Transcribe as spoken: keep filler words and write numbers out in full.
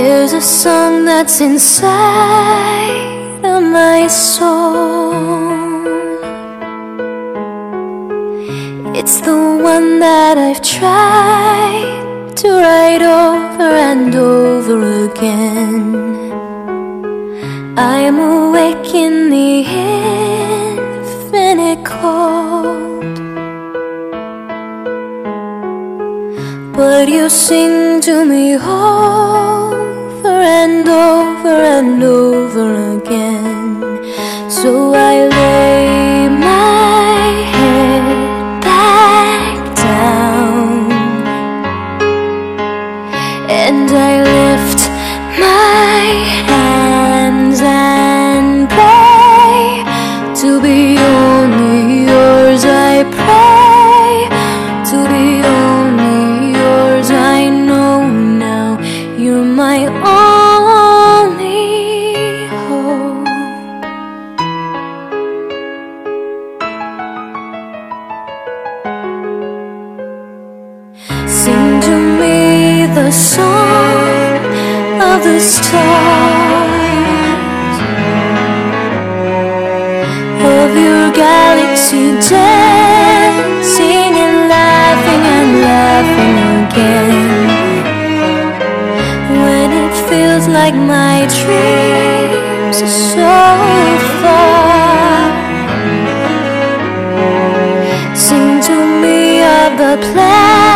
There's a song that's inside of my soul. It's the one that I've tried to write over and over again. I'm awake in the infinite cold, but you sing to me over and over and over again. So I lay my head back down and I lift my hands and pray to be only yours. I pray to be only yours. I know now you're my only hope. Sing to me the song of the stars, of your galaxy dancing and laughing and laughing again. When it feels like my dreams are so far, sing to me of the planets